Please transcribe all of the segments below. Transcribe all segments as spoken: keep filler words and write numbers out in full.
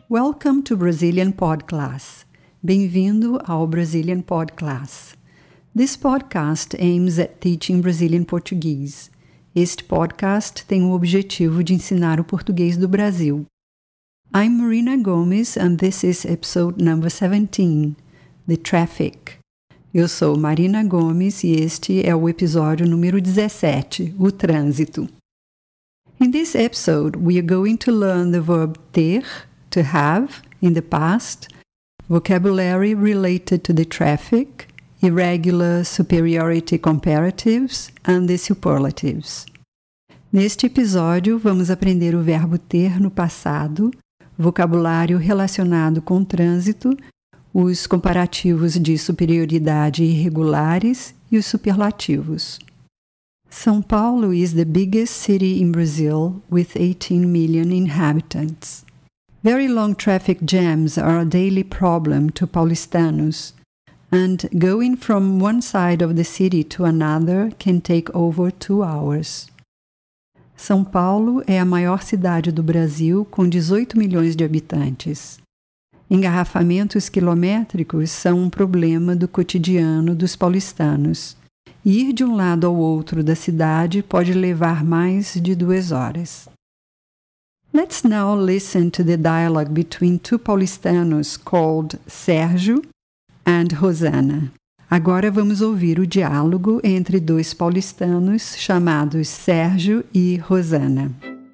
Welcome to Brazilian Pod Class. Bem-vindo ao Brazilian Pod Class. This podcast aims at teaching Brazilian Portuguese. Este podcast tem o objetivo de ensinar o português do Brasil. I'm Marina Gomes and this is episode number seventeen, The Traffic. Eu sou Marina Gomes e este é o episódio número dezessete, o trânsito. In this episode, we are going to learn the verb ter, to have, in the past, vocabulary related to the traffic, irregular superiority comparatives, and the superlatives. Neste episódio, vamos aprender o verbo ter no passado, vocabulário relacionado com trânsito, os comparativos de superioridade irregulares e os superlativos. São Paulo is the biggest city in Brazil with eighteen million inhabitants. Very long traffic jams are a daily problem to paulistanos, and going from one side of the city to another can take over two hours. São Paulo é a maior cidade do Brasil com dezoito milhões de habitantes. Engarrafamentos quilométricos são um problema do cotidiano dos paulistanos. Ir de um lado ao outro da cidade pode levar mais de duas horas. Let's now listen to the dialogue between two paulistanos called Sérgio and Rosana. Agora vamos ouvir o diálogo entre dois paulistanos chamados Sérgio e Rosana.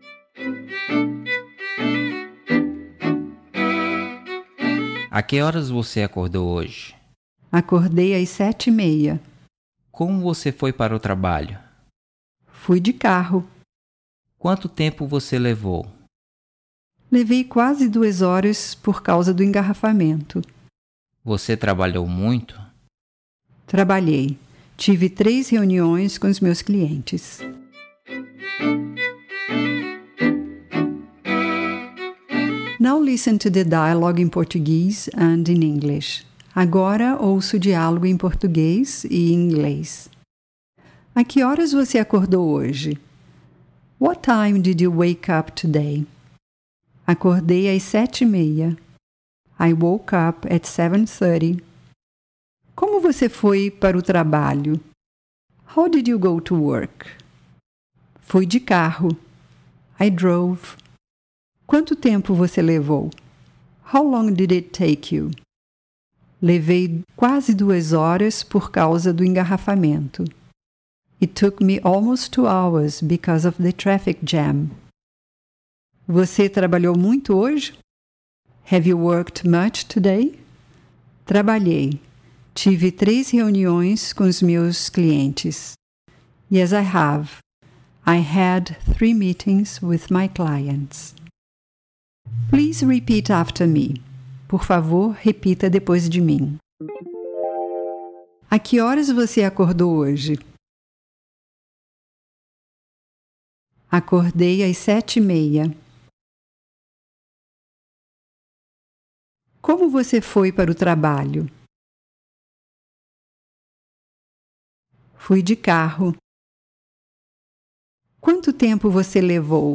A que horas você acordou hoje? Acordei às sete e meia. Como você foi para o trabalho? Fui de carro. Quanto tempo você levou? Levei quase duas horas por causa do engarrafamento. Você trabalhou muito? Trabalhei. Tive três reuniões com os meus clientes. Now listen to the dialogue in Portuguese and in English. Agora ouço o diálogo em português e em inglês. A que horas você acordou hoje? What time did you wake up today? Acordei às sete e meia. I woke up at seven thirty. Como você foi para o trabalho? How did you go to work? Fui de carro. I drove. Quanto tempo você levou? How long did it take you? Levei quase duas horas por causa do engarrafamento. It took me almost two hours because of the traffic jam. Você trabalhou muito hoje? Have you worked much today? Trabalhei. Tive três reuniões com os meus clientes. Yes, I have. I had three meetings with my clients. Please repeat after me. Por favor, repita depois de mim. A que horas você acordou hoje? Acordei às sete e meia. Como você foi para o trabalho? Fui de carro. Quanto tempo você levou?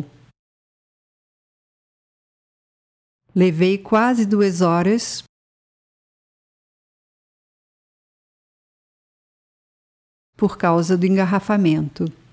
Levei quase duas horas por causa do engarrafamento.